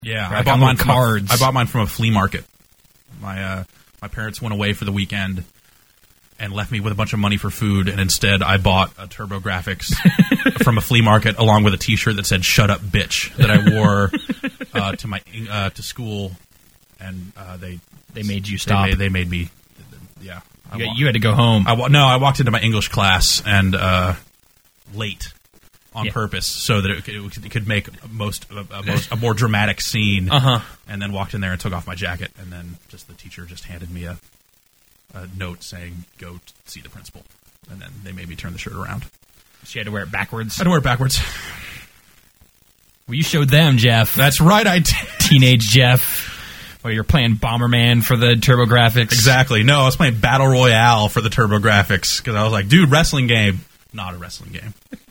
Yeah, I bought mine cards. I bought mine from a flea market. My parents went away for the weekend and left me with a bunch of money for food, and instead I bought a TurboGrafx from a flea market along with a T-shirt that said "Shut up, bitch" that I wore to school, and they made you stop. They made me. Yeah, you had to go home. I walked into my English class and late on purpose so that it could make a more dramatic scene. And then walked in there and took off my jacket, and then the teacher just handed me a note saying, "Go see the principal," and then they made me turn the shirt around. She had to wear it backwards? I had to wear it backwards. Well, you showed them, Jeff. That's right, I did. Teenage Jeff. Well, you're playing Bomberman for the TurboGrafx. Exactly. No, I was playing Battle Royale for the TurboGrafx, because I was like, dude, wrestling game. Not a wrestling game.